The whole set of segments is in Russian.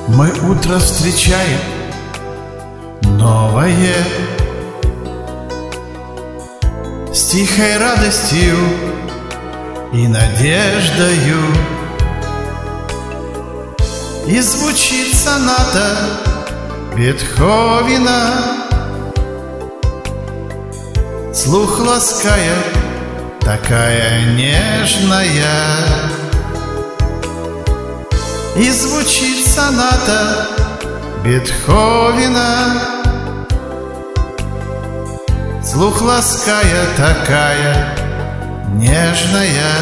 Мы утро встречаем новое, с тихой радостью и надеждою. И звучит соната Бетховена, слух лаская, такая нежная. И звучит соната Бетховена, слух лаская, такая нежная.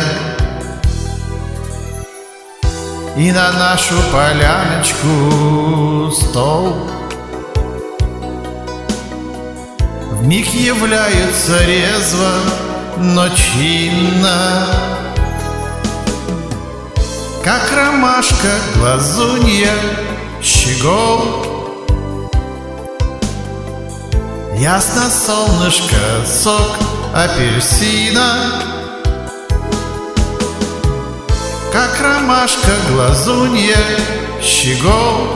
И на нашу поляночку стол вмиг является резво, но чинно, как ромашка, глазунья, щегол. Ясно солнышко, сок апельсина, как ромашка, глазунья, щегол.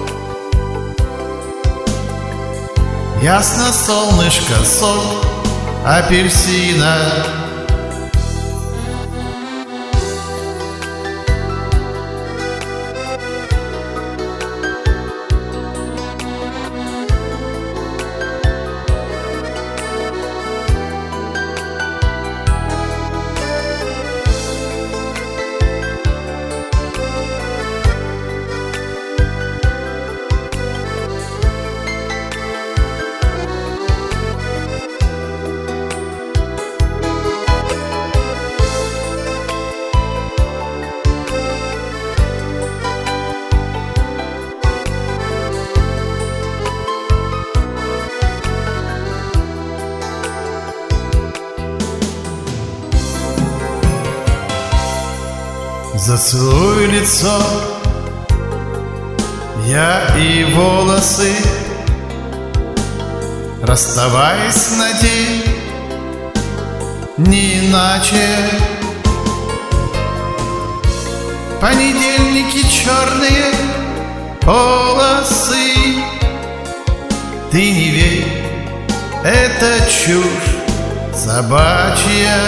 Ясно солнышко, сок апельсина. Зацелуй лицо я и волосы, расставаясь на день, не иначе. Понедельники черные полосы, ты не верь, это чушь собачья.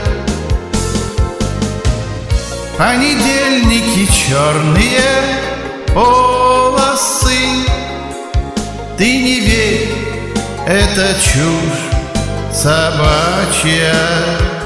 Понедельники черные полосы, ты не верь, это чушь собачья.